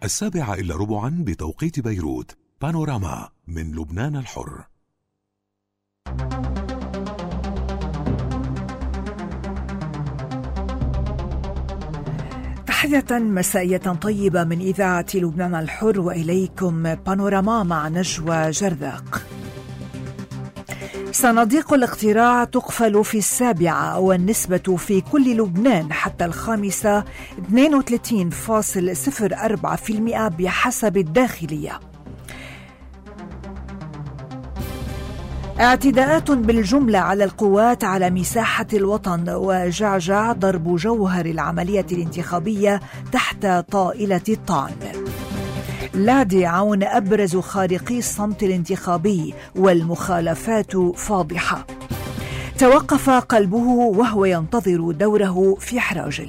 7:15 بتوقيت بيروت. بانوراما من لبنان الحر. تحية مسائية طيبة من إذاعة لبنان الحر، وإليكم بانوراما مع نجوى جرذاق. صناديق الاقتراع تقفل في 7، والنسبة في كل لبنان حتى 5 32.04% بحسب الداخلية. اعتداءات بالجملة على القوات على مساحة الوطن، وجعجع ضرب جوهر العملية الانتخابية تحت طائلة الطعن. لادي عون أبرز خارقي الصمت الانتخابي، والمخالفات فاضحة. توقف قلبه وهو ينتظر دوره في حراجل.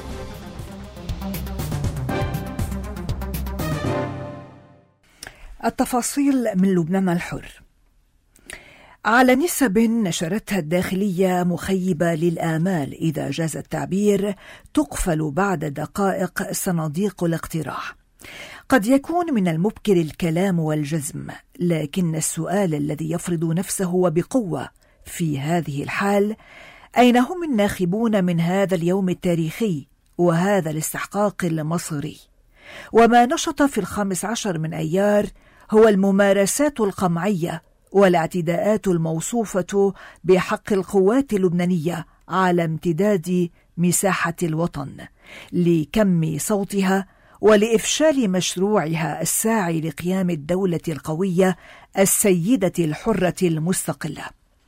التفاصيل من لبنان الحر. على نسب نشرتها الداخلية مخيبة للآمال إذا جاز التعبير، تقفل بعد دقائق صناديق الاقتراع. قد يكون من المبكر الكلام والجزم، لكن السؤال الذي يفرض نفسه وبقوة في هذه الحال: أين هم الناخبون من هذا اليوم التاريخي وهذا الاستحقاق المصيري؟ وما نشط في 15 من أيار هو الممارسات القمعية والاعتداءات الموصوفة بحق القوات اللبنانية على امتداد مساحة الوطن لكم صوتها ولإفشال مشروعها الساعي لقيام الدولة القوية السيدة الحرة المستقلة.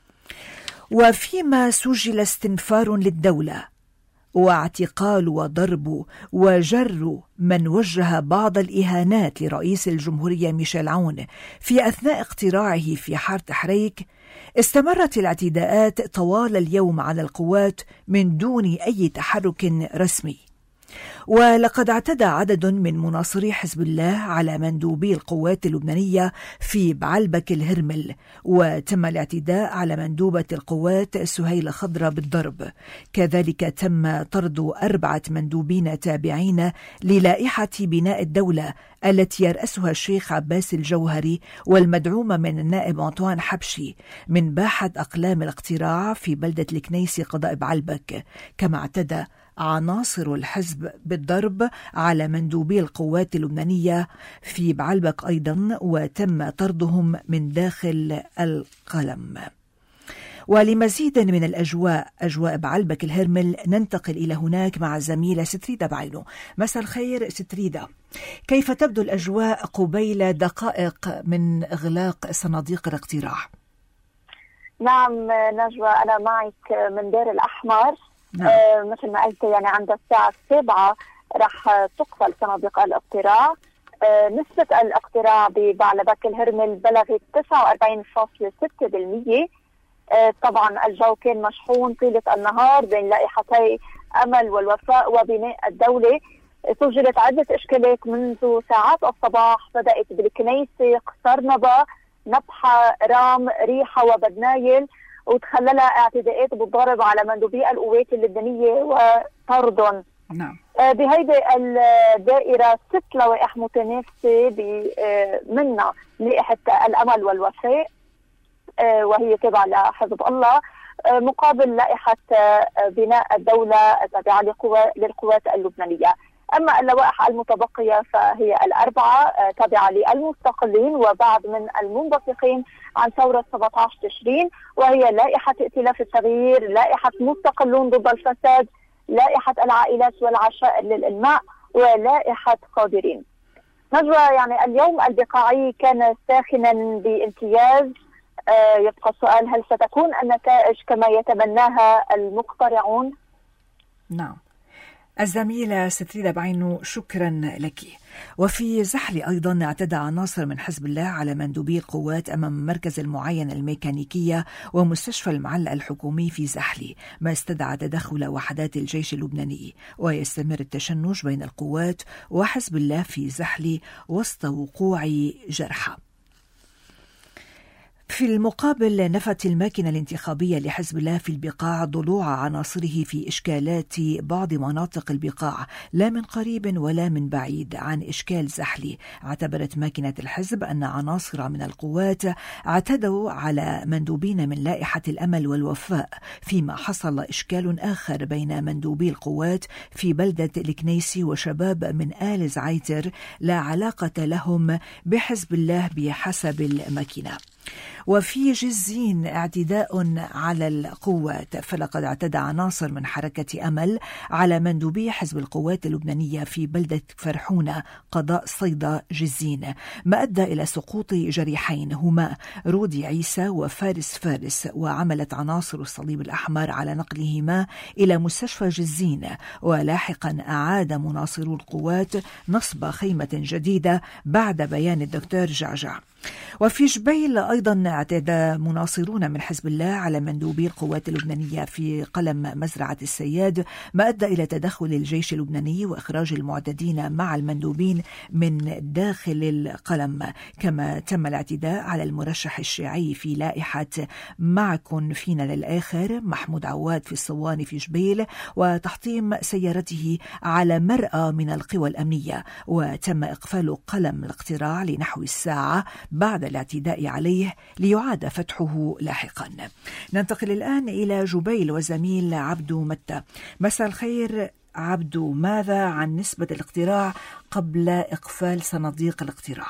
وفيما سجل استنفار للدولة واعتقال وضرب وجر من وجه بعض الإهانات لرئيس الجمهورية ميشيل عون في أثناء اقتراعه في حارة حريك، استمرت الاعتداءات طوال اليوم على القوات من دون أي تحرك رسمي. ولقد اعتدى عدد من مناصري حزب الله على مندوبي القوات اللبنانية في بعلبك الهرمل، وتم الاعتداء على مندوبة القوات سهيلة خضرة بالضرب. كذلك تم طرد 4 مندوبين تابعين للائحة بناء الدولة التي يرأسها الشيخ عباس الجوهري والمدعومة من النائب أنطوان حبشي من باحة أقلام الاقتراع في بلدة الكنيسي قضاء بعلبك. كما اعتدى عناصر الحزب بالضرب على مندوبي القوات اللبنانية في بعلبك أيضا، وتم طردهم من داخل القلم. ولمزيد من أجواء بعلبك الهرمل ننتقل إلى هناك مع الزميلة ستريدة بعينو. مساء الخير ستريدة، كيف تبدو الأجواء قبيل دقائق من إغلاق صناديق الاقتراع؟ نعم نجوى، أنا معك من دير الأحمر. نعم. مثل ما قلت يعني عند الساعة 7 رح تقفل صناديق الاقتراع. نسبة الاقتراع ببعلبك الهرمل بلغت 49.6%. طبعا الجو كان مشحون طيلة النهار بين لائحتي أمل والوفاء وبناء الدولة. سجلت عدة إشكالات منذ ساعات الصباح، بدأت بالكنيسة، قصرنبة، نبحة، رام، ريحة وبدنايل، وتخللها اعتداءات بالضرب على مندوبي القوات اللبنانية وطردهم. نعم. بهيدي الدائرة 6 لوائح متنافسة منها لائحة الأمل والوفاء وهي تابعة لحزب الله، مقابل لائحة بناء الدولة التابعة للقوات اللبنانية. أما اللوائح المتبقية فهي 4 تابعة للمستقلين وبعض من المنبثقين عن ثورة 17 تشرين، وهي لائحة ائتلاف التغيير، لائحة مستقلون ضد الفساد، لائحة العائلات والعشائر للإلماء، ولائحة قادرين. نجوى، يعني اليوم البقاعي كان ساخنا بامتياز. يبقى السؤال: هل ستكون النتائج كما يتمناها المقترعون؟ نعم. الزميلة ستريدة بعينو، شكرا لك. وفي زحل أيضا اعتدى عناصر من حزب الله على مندوبي القوات أمام مركز المعاينة الميكانيكية ومستشفى المعلق الحكومي في زحل، ما استدعى تدخل وحدات الجيش اللبناني. ويستمر التشنج بين القوات وحزب الله في زحل وسط وقوع جرحى. في المقابل نفت الماكينة الانتخابية لحزب الله في البقاع ضلوع عناصره في إشكالات بعض مناطق البقاع لا من قريب ولا من بعيد عن إشكال زحلي. اعتبرت ماكينة الحزب أن عناصر من القوات اعتدوا على مندوبين من لائحة الأمل والوفاء، فيما حصل إشكال آخر بين مندوبي القوات في بلدة الكنيسي وشباب من آل زعيتر لا علاقة لهم بحزب الله بحسب الماكينة. وفي جزين اعتداء على القوات، فلقد اعتدى عناصر من حركة أمل على مندوبي حزب القوات اللبنانية في بلدة فرحونة قضاء صيدا جزين، ما أدى إلى سقوط جريحين هما رودي عيسى وفارس فارس، وعملت عناصر الصليب الأحمر على نقلهما إلى مستشفى جزين، ولاحقا أعاد مناصرو القوات نصب خيمة جديدة بعد بيان الدكتور جعجع. وفي جبيل أيضا اعتدى مناصرون من حزب الله على مندوبي القوات اللبنانية في قلم مزرعة السياد، ما أدى إلى تدخل الجيش اللبناني وإخراج المعتدين مع المندوبين من داخل القلم. كما تم الاعتداء على المرشح الشيعي في لائحة معكن فينا للآخر محمود عواد في الصوان في جبيل، وتحطيم سيارته على مرأى من القوى الأمنية، وتم إقفال قلم الاقتراع لنحو الساعة بعد الاعتداء عليه ليعاد فتحه لاحقا. ننتقل الآن إلى جبيل وزميل عبدو متى. مساء الخير عبدو، ماذا عن نسبة الاقتراع قبل إقفال صناديق الاقتراع؟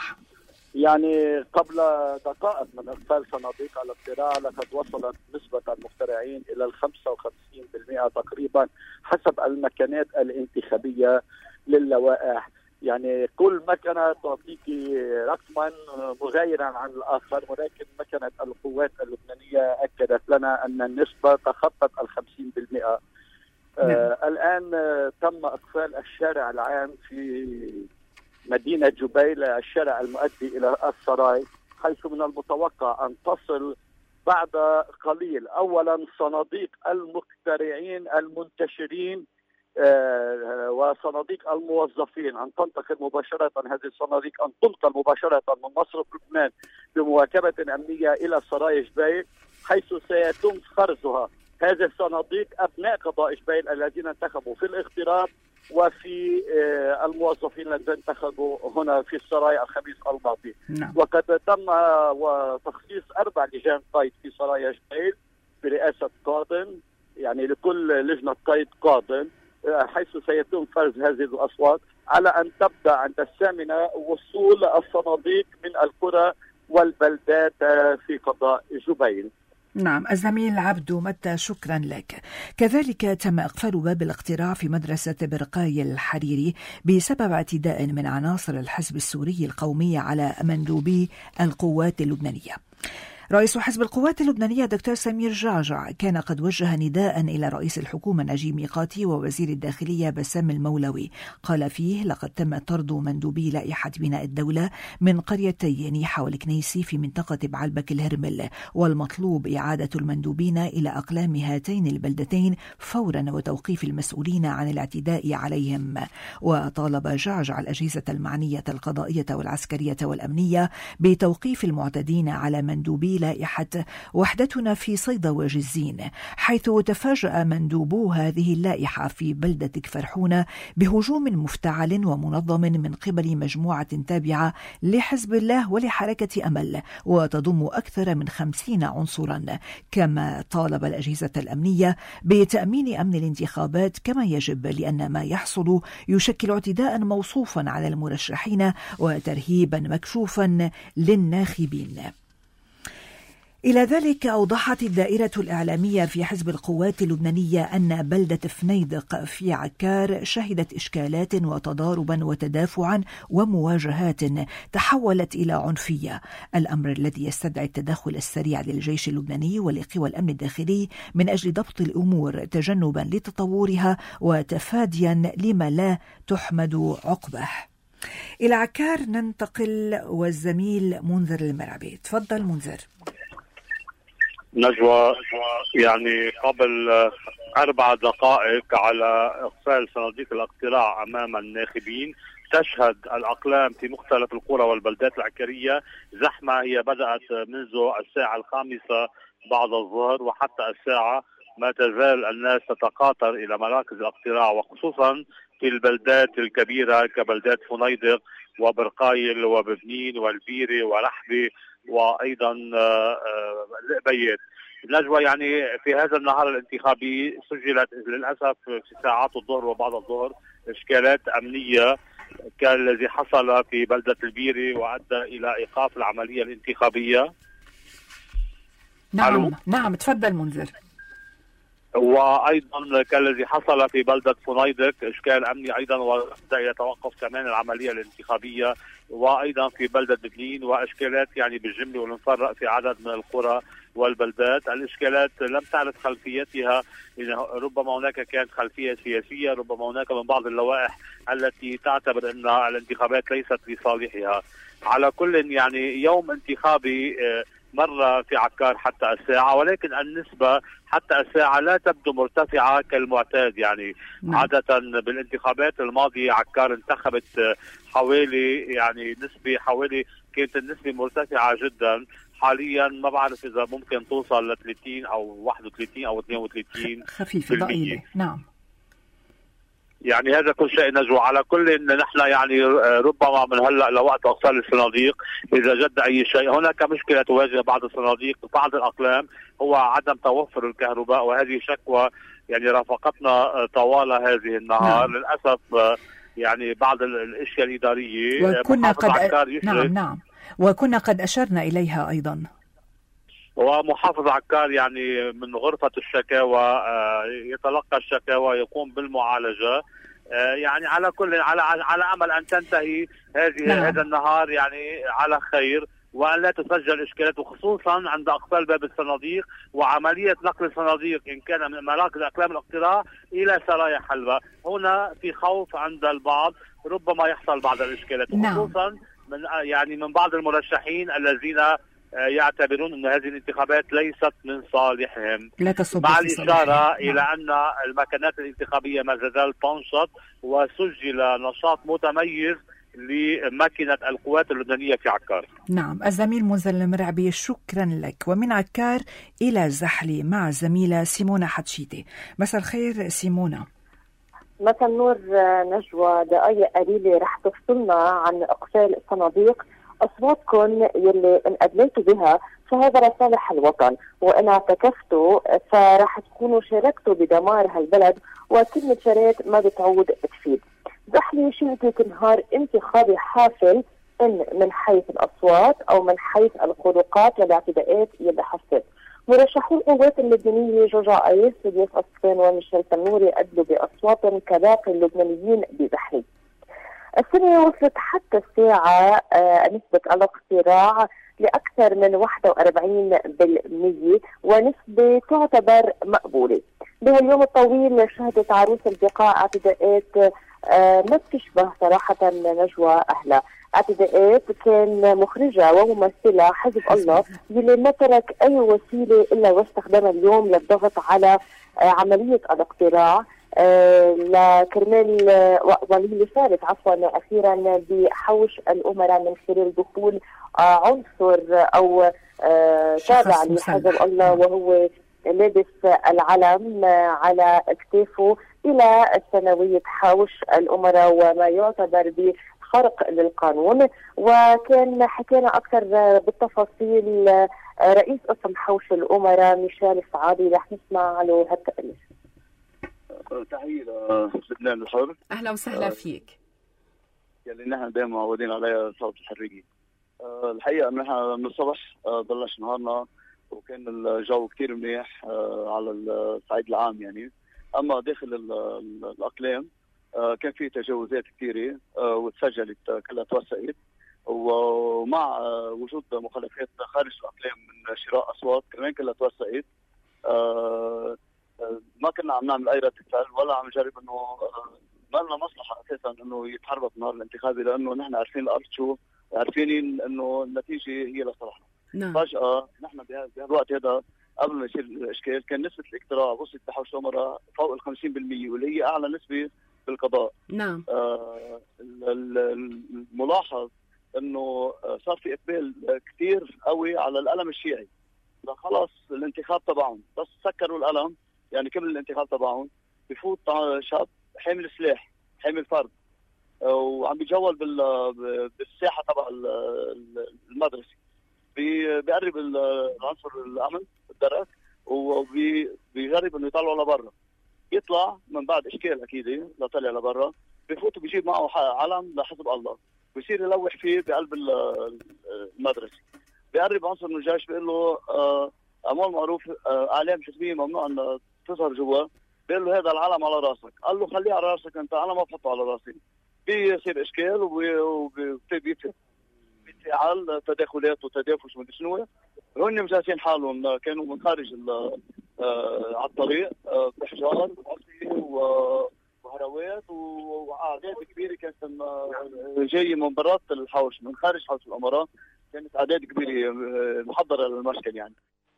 يعني قبل دقائق من إقفال صناديق الاقتراع لقد وصلت نسبة المقترعين إلى 55% تقريبا حسب المكانات الانتخابية للوائح. يعني كل مكنة تعطيك رقما مغايرا عن الآخر، ولكن مكنة القوات اللبنانية أكدت لنا أن النسبة تخطت 50%. الآن تم إقفال الشارع العام في مدينة جبيل، الشارع المؤدي إلى السراي، حيث من المتوقع أن تصل بعد قليل أولا صناديق المقترعين المنتشرين وصناديق الموظفين أن تنتقل مباشرة، هذه الصناديق أن تنقل مباشرة من مصرف لبنان بمواكبة أمنية إلى سراي جبيل، حيث سيتم فرزها هذه الصناديق أبناء قضاء جبيل الذين انتخبوا في الاغتراب وفي الموظفين الذين انتخبوا هنا في السراي الخميس الماضي. وقد تم تخصيص 4 لجان قيد في سرايا جبيل برئاسة قاضٍ، يعني لكل لجنة قيد قاضٍ، حيث سيتم فرز هذه الأصوات على أن تبدأ عند 8 وصول الصناديق من القرى والبلدات في قضاء جبيل. نعم، الزميل عبدو متى، شكرا لك. كذلك تم إقفال باب الاقتراع في مدرسة برقاي الحريري بسبب اعتداء من عناصر الحزب السوري القومي على مندوبي القوات اللبنانية. رئيس حزب القوات اللبنانية دكتور سمير جعجع كان قد وجه نداء إلى رئيس الحكومة نجيب ميقاتي ووزير الداخلية بسام المولوي، قال فيه: لقد تم طرد مندوبي لائحة بناء الدولة من قريتي نيحة والكنيسي في منطقة بعلبك الهرمل، والمطلوب إعادة المندوبين إلى أقلام هاتين البلدتين فورا وتوقيف المسؤولين عن الاعتداء عليهم. وطالب جعجع الأجهزة المعنية القضائية والعسكرية والأمنية بتوقيف المعتدين على مندوبي لائحة وحدتنا في صيدا وجزين، حيث تفاجأ مندوبو هذه اللائحة في بلدة فرحونة بهجوم مفتعل ومنظم من قبل مجموعة تابعة لحزب الله ولحركة أمل وتضم أكثر من 50 عنصرا. كما طالب الأجهزة الأمنية بتأمين أمن الانتخابات كما يجب، لأن ما يحصل يشكل اعتداء موصوفا على المرشحين وترهيبا مكشوفا للناخبين. إلى ذلك أوضحت الدائرة الإعلامية في حزب القوات اللبنانية أن بلدة فنيدق في عكار شهدت إشكالات وتضاربا وتدافعا ومواجهات تحولت إلى عنفية، الأمر الذي يستدعي التدخل السريع للجيش اللبناني ولقوى الأمن الداخلي من أجل ضبط الأمور تجنبا لتطورها وتفاديا لما لا تحمد عقبه. إلى عكار ننتقل والزميل منذر المرعبي. تفضل منذر. نجوى، يعني قبل 4 دقائق على إقفال صناديق الاقتراع أمام الناخبين. تشهد الأقلام في مختلف القرى والبلدات العكرية زحمة هي بدأت منذ الساعة 5 بعد الظهر، وحتى الساعة ما تزال الناس تتقاطر إلى مراكز الاقتراع، وخصوصا في البلدات الكبيرة كبلدات فنيدق وبرقايل وببنين والبيري ورحبة وأيضا القبيت. نجوى، يعني في هذا النهار الانتخابي سجلت للأسف في ساعات الظهر وبعد الظهر إشكالات أمنية كالذي حصل في بلدة البيري وأدى إلى إيقاف العملية الانتخابية. نعم تفضل منذر. وايضا كالذي حصل في بلده فنيدق اشكال امني ايضا وبدا يتوقف كمان العمليه الانتخابيه، وايضا في بلده بنين واشكالات يعني بالجمله ونفرق في عدد من القرى والبلدات. الاشكالات لم تعرف خلفيتها، ربما هناك كانت خلفيه سياسيه، ربما هناك من بعض اللوائح التي تعتبر ان الانتخابات ليست لصالحها. على كل يعني يوم انتخابي مر في عكار حتى الساعة، ولكن النسبة حتى الساعة لا تبدو مرتفعة كالمعتاد. يعني عادة بالانتخابات الماضية عكار انتخبت حوالي يعني نسبة حوالي كانت النسبة مرتفعة جدا. حاليا ما بعرف إذا ممكن توصل ل 30 أو 31 أو 32 خفيفة ضئيلة. نعم يعني هذا كل شيء نجوى. على كل إن نحن يعني ربما من هلا لوقت اقفال الصناديق اذا جد اي شيء. هناك مشكله تواجه بعض الصناديق بعض الاقلام هو عدم توفر الكهرباء، وهذه شكوى يعني رافقتنا طوال هذه النهار. للاسف يعني بعض الاشياء الاداريه وكنا قد نعم وكنا قد اشرنا اليها ايضا. ومحافظ عكار يعني من غرفة الشكاوى يتلقى الشكاوى يقوم بالمعالجة. يعني على كل على أمل أن تنتهي هذا النهار يعني على خير، وأن لا تسجل إشكالات، وخصوصا عند أقفال باب الصناديق وعملية نقل الصناديق إن كان من مراكز أقلام الاقتراع إلى سرايا حلبة. هنا في خوف عند البعض ربما يحصل بعض الإشكالات، وخصوصا من بعض المرشحين الذين يعتبرون أن هذه الانتخابات ليست من صالحهم، مع الإشارة إلى أن المكانات الانتخابية ما زال تنشط وسجل نشاط متميز لماكينة القوات اللبنانية في عكار. نعم الزميل منذر المرعبي شكرا لك. ومن عكار إلى زحلي مع الزميلة سيمونة حتشيتي. مساء الخير سيمونة. مساء النور نجوى. دقائق قليلة رح تفصلنا عن إقفال الصناديق. أصواتكم يلي انأدليتوا بها فهذا لصالح الوطن، وإن اعتكفتوا فرح تكونوا شاركتوا بدمار هالبلد، وكلمة شريت ما بتعود تفيد. زحلي شهدت نهار انتخابي حافل إن من حيث الأصوات أو من حيث الخروقات والاعتداءات يلي حصلت. مرشحو القوات اللبنانية جوجا قيس ودياس أصفان وميشيل تنوري أدلوا بأصواتهم كباقي اللبنانيين بزحلي. السنة وصلت حتى الساعة نسبة الاقتراع لأكثر من 41%، ونسبة تعتبر مقبولة. بهاليوم الطويل شهدت عروس البقاع اعتداءات ما بتشبه صراحة نجوى أهلها. اعتداءات كان مخرجة وممثلة حزب الله يلي ما ترك أي وسيلة إلا واستخدمها اليوم للضغط على عملية الاقتراع لكرمال واللي صارت اخيرا بحوش الامراء من خلال دخول عنصر او تابع لحزب الله وهو لابس العلم على اكتافه الى ثانويه حوش الامراء، وما يعتبر بخرق للقانون. وكان حكينا اكثر بالتفاصيل رئيس قسم حوش الامراء ميشيل السعادي، رح نسمع له هالتقرير. تحية لبنان الحر. أهلا وسهلا فيك. يلي نحن دائما معودين عليها صوت الحرية. الحقيقة نحن من الصبح بلش نهارنا وكان الجو كتير منيح على الصعيد العام يعني. أما داخل الأقلام كان في تجاوزات كثيرة وتسجلت كلها توثقت، ومع وجود مخالفات خارج الأقلام من شراء أصوات كمان كلها توثقت. ما كنا عم نعمل اي رد فعل ولا عم نجرب انه ما لنا مصلحه اساسا انه يتحرك النهار الانتخابي، لانه نحن عارفين الارض شو، عارفين انه النتيجه هي لصالحنا. فجاه نحن بهالوقت هذا قبل ما يصير الاشكال كان نسبه الاقتراع وصلت بحوش الامراء فوق ال 50%، واللي هي اعلى نسبه بالقضاء. نعم. الملاحظ انه صار في اقبال كثير قوي على القلم الشيعي. خلاص الانتخاب تبعهم بس سكروا القلم، يعني كمل الانتخاب تبعهم، بفوت شاب حامل سلاح حامل فرد وعم بيجول بالساحه تبع المدرسه، بيقرب العنصر الامن بالدرك وبيجرب انه يطلعه لبرا. يطلع من بعد اشكال اكيد لطلع لبرا، بفوت وبيجيب معه علم لحزب الله، بيصير يلوح فيه بقلب المدرسه. بيقرب عنصر من الجيش بيقول له امر معروف اعلام حزبيه ممنوع ان تظهر جوا. بيقول له هذا العلم على راسك. قال له خليه على راسك انت، انا ما بحطه على راسي. بيصير اشكال بيتفاعل تداخلات وتدافش من شنو. هن مجهزين حالهم، كانوا من خارج على الطريق بحجار وهروات واعداد كبيره كانت جايه من برات الحوش، من خارج حوش الامراء. كانت اعداد كبيره محضره للمشكل يعني.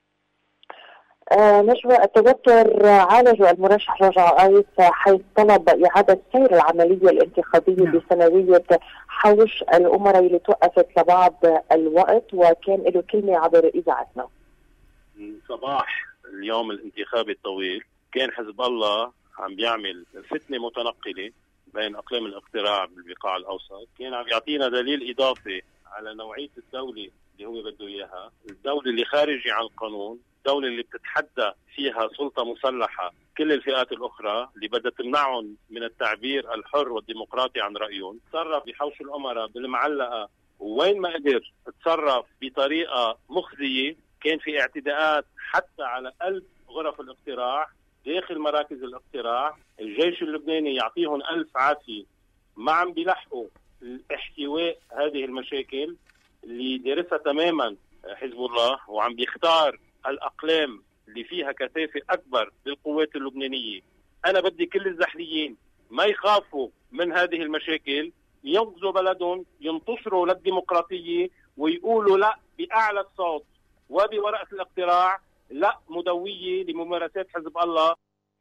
نجوى، التوتر عالجه المرشح رجاء قايس حيث طلب إعادة سير العملية الانتخابية بثانوية حوش الأمراء اللي توقفت لبعض الوقت، وكان له كلمة عبر إذاعتنا. صباح اليوم الانتخابي الطويل كان حزب الله عم بيعمل فتنة متنقلة بين أقلام الاقتراع بالبقاع الأوسط، كان عم يعطينا دليل إضافي على نوعية الدولة اللي هو بده إياها، الدولة اللي خارجة عن القانون، الدولة اللي بتتحدى فيها سلطة مسلحة كل الفئات الأخرى اللي بدها تمنعهم من التعبير الحر والديمقراطي عن رأيهم. تصرف بحوش الأمراء بالمعلقة، ووين ما قدر تصرف بطريقة مخزية. كان في اعتداءات حتى على 1000 غرف الاقتراع داخل مراكز الاقتراع. الجيش اللبناني يعطيهم 1000 عافية، ما عم بيلحقوا احتواء هذه المشاكل اللي دارسها تماما حزب الله، وعم بيختار الأقلام اللي فيها كثافة أكبر للقوات اللبنانية. أنا بدي كل الزحليين ما يخافوا من هذه المشاكل، ينقذوا بلدهم، ينتصروا للديمقراطية، ويقولوا لا بأعلى الصوت وبورقة الاقتراع لا مدوية لممارسات حزب الله.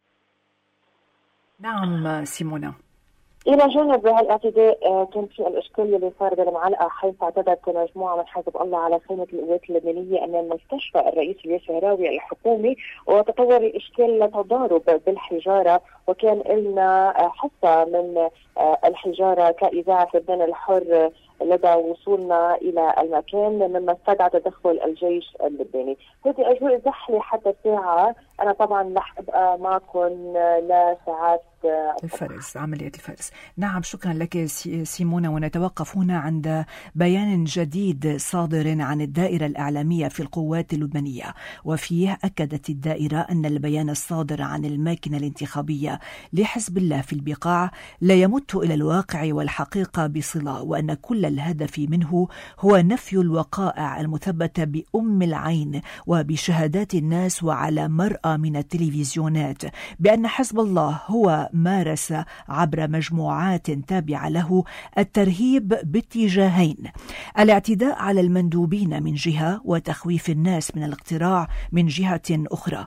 نعم سيمونا. إلى جانب هالاعتداء كان في الإشكال اللي صار بالمعلقة، حيث اعتدت مجموعة من حزب الله على خيمة القوات اللبنانية أمام مستشفى الرئيس الياسر هراوي الحكومي، وتطور الإشكال لتضارب بالحجارة، وكان لنا حصة من الحجارة كإذاعة لبنان الحر لدى وصولنا إلى المكان، مما استدعى تدخل الجيش اللبناني. هذه أجواء زحلة حتى الساعة. أنا طبعا رح أبقى معكم لساعات الفرز، عملية الفرز. نعم، شكرا لك سيمونا. ونتوقف هنا عند بيان جديد صادر عن الدائرة الإعلامية في القوات اللبنانية، وفيه أكدت الدائرة أن البيان الصادر عن الماكنة الانتخابية لحزب الله في البقاع لا يمت إلى الواقع والحقيقة بصلة، وأن كل الهدف منه هو نفي الوقائع المثبتة بأم العين وبشهادات الناس وعلى مرأى من التلفزيونات، بأن حزب الله هو مارس عبر مجموعات تابعة له الترهيب باتجاهين: الاعتداء على المندوبين من جهة، وتخويف الناس من الاقتراع من جهة أخرى.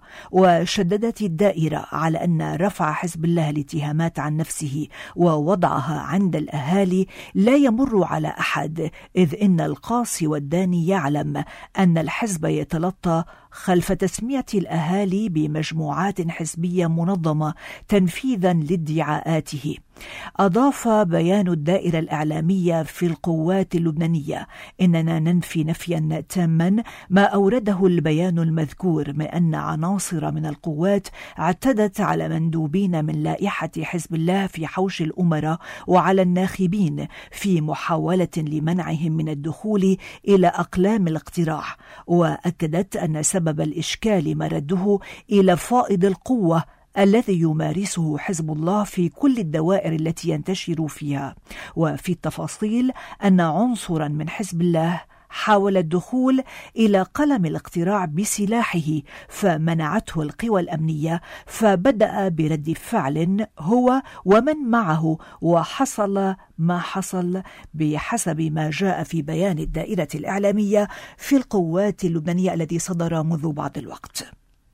وشددت الدائرة على أن رفع حزب الله الاتهامات عن نفسه ووضعها عند الأهالي لا يمر على أحد، إذ إن القاصي والداني يعلم أن الحزب يتلطى خلف تسمية الأهالي بمجموعات حزبية منظمة تنفيذا لادعاءاته. أضاف بيان الدائرة الإعلامية في القوات اللبنانية: إننا ننفي نفيا تاما ما أورده البيان المذكور من أن عناصر من القوات اعتدت على مندوبين من لائحة حزب الله في حوش الأمراء وعلى الناخبين في محاولة لمنعهم من الدخول إلى أقلام الاقتراع. وأكدت أن سبب الإشكال مرده إلى فائض القوة الذي يمارسه حزب الله في كل الدوائر التي ينتشر فيها. وفي التفاصيل أن عنصرا من حزب الله حاول الدخول إلى قلم الاقتراع بسلاحه فمنعته القوى الأمنية، فبدأ برد فعل هو ومن معه، وحصل ما حصل بحسب ما جاء في بيان الدائرة الإعلامية في القوات اللبنانية الذي صدر منذ بعض الوقت.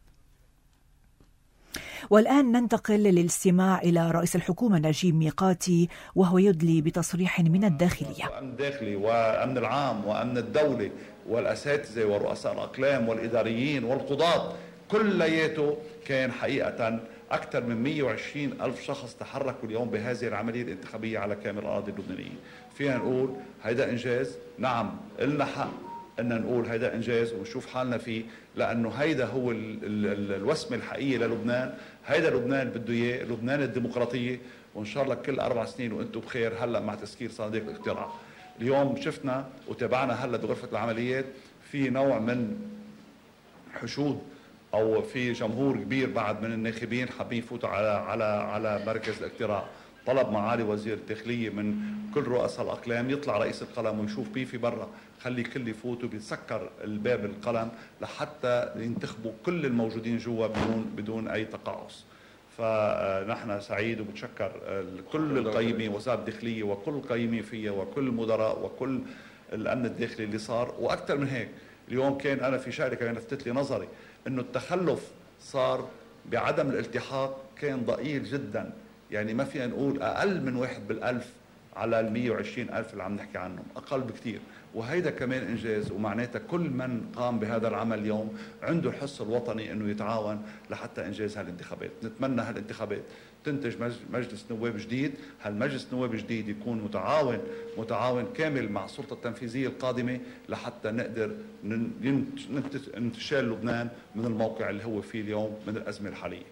والآن ننتقل للاستماع إلى رئيس الحكومة نجيب ميقاتي وهو يدلي بتصريح من الداخلية. الأمن الداخلي وأمن العام وأمن الدولة والأساتذة ورؤساء الأقلام والإداريين والقضاة كلياته كان حقيقة أكثر من 120 ألف شخص تحركوا اليوم بهذه العملية الانتخابية على كامل الأراضي اللبنانية. فينا نقول هيدا إنجاز، نعم إلنا حق أن نقول هيدا إنجاز ونشوف حالنا فيه، لأنه هيدا هو الوسمة الحقيقية للبنان. هيدا لبنان بده إياه، لبنان الديمقراطية، وإن شاء الله كل 4 سنين وأنتم بخير. هلأ مع تسكير صناديق الاقتراع اليوم شفنا وتابعنا هلأ بغرفة العمليات في نوع من حشود أو في جمهور كبير بعد من الناخبين حابين يفوتوا على مركز الاقتراع. طلب معالي وزير الداخلية من كل رؤساء الأقلام يطلع رئيس القلم ويشوف بيه في برا، خلي الكل يفوتوا، بيتسكر الباب القلم لحتى ينتخبوا كل الموجودين جوا بدون أي تقاعس. فنحن سعيد وبتشكر كل القيمين، وزارة الداخلية وكل القيمين فيها وكل المدراء وكل الأمن الداخلي اللي صار. وأكثر من هيك اليوم كان أنا في شغلة كمان لفتت لي نظري، إنه التخلف صار بعدم الالتحاق كان ضئيل جدا، يعني ما فينا نقول أقل من 1 بالألف على 120 ألف اللي عم نحكي عنهم، أقل بكتير. وهيدا كمان إنجاز، ومعناتها كل من قام بهذا العمل اليوم عنده الحس الوطني أنه يتعاون لحتى إنجاز هالانتخابات. نتمنى هالانتخابات تنتج مجلس نواب جديد، هالمجلس نواب جديد يكون متعاون كامل مع السلطة التنفيذية القادمة لحتى نقدر ننتشال لبنان من الموقع اللي هو فيه اليوم من الأزمة الحالية.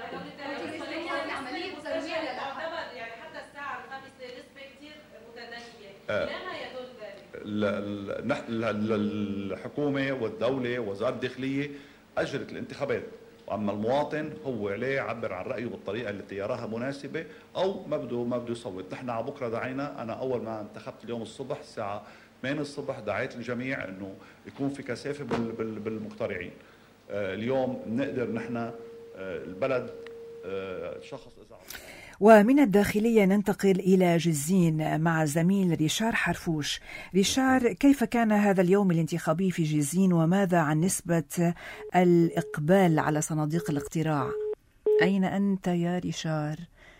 الحكومة والدولة ووزارة الداخلية أجرت الانتخابات، وأما المواطن هو عليه يعبر عن رأيه بالطريقة التي يراها مناسبة أو ما بده يصوت. نحن على بكرة دعينا، أنا أول ما انتخبت اليوم الصبح الساعة 8 الصبح دعيت الجميع أنه يكون في كثافة بالمقترعين. اليوم نقدر نحن البلد شخص إذا. ومن الداخلية ننتقل إلى جزين مع زميل ريشار حرفوش. ريشار، كيف كان هذا اليوم الانتخابي في جزين وماذا عن نسبة الإقبال على صناديق الاقتراع؟ أين أنت يا ريشار؟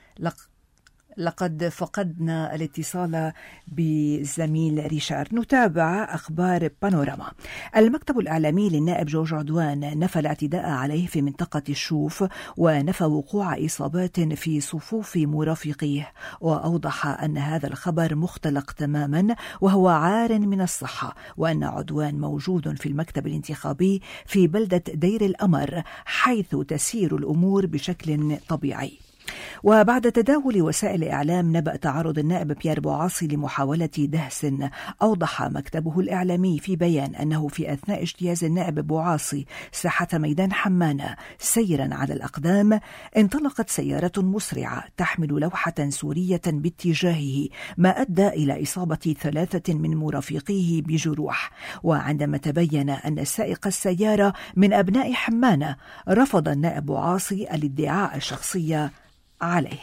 لقد فقدنا الاتصال بالزميل ريشار. نتابع أخبار بانوراما. المكتب الإعلامي للنائب جورج عدوان نفى الاعتداء عليه في منطقة الشوف ونفى وقوع إصابات في صفوف مرافقيه، وأوضح أن هذا الخبر مختلق تماما وهو عار من الصحة، وأن عدوان موجود في المكتب الانتخابي في بلدة دير الأمر حيث تسير الأمور بشكل طبيعي. وبعد تداول وسائل الإعلام نبأ تعرض النائب بيير بوعاصي لمحاولة دهس، أوضح مكتبه الإعلامي في بيان أنه في أثناء اجتياز النائب بوعاصي ساحة ميدان حمانة سيرا على الأقدام انطلقت سيارة مسرعة تحمل لوحة سورية باتجاهه، ما أدى إلى إصابة 3 من مرافقيه بجروح. وعندما تبين أن سائق السيارة من أبناء حمانة رفض النائب بوعاصي الادعاء الشخصي عليه.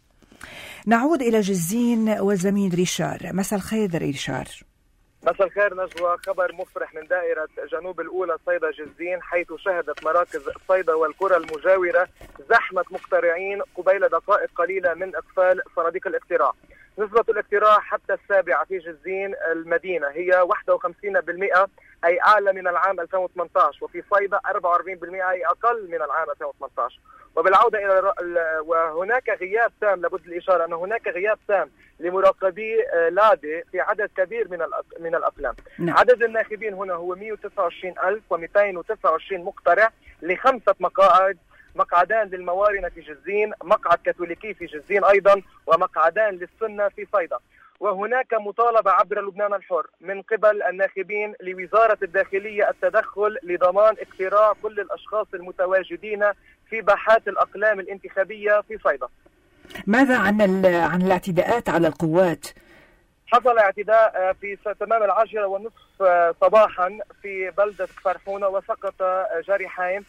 نعود إلى جزين والزميل ريشار. مساء الخير ريشار. مساء الخير نجوى. خبر مفرح من دائرة جنوب الأولى صيدا جزين، حيث شهدت مراكز صيدا والقرى المجاورة زحمة مقترعين قبيل دقائق قليلة من إقفال صناديق الاقتراع. نسبة الاقتراع حتى 7 في جزين المدينة هي 51%، أي أعلى من العام 2018، وفي صيدا 44%، أي أقل من العام 2018. وبالعودة إلى وهناك غياب تام، لابد الإشارة أن هناك غياب تام لمراقبي لادي في عدد كبير من الأقلام. نعم. عدد الناخبين هنا هو 129,229 مقترع ل5 مقاعد، مقعدان للموارنة في جزين، مقعد كاثوليكي في جزين أيضا، ومقعدان للسنة في صيدا. وهناك مطالبة عبر لبنان الحر من قبل الناخبين لوزارة الداخلية التدخل لضمان اقتراع كل الأشخاص المتواجدين في باحات الأقلام الانتخابية في صيدا. ماذا عن الاعتداءات على القوات؟ حصل اعتداء في تمام 10:30 صباحا في بلدة كفرحونة وسقط جريحين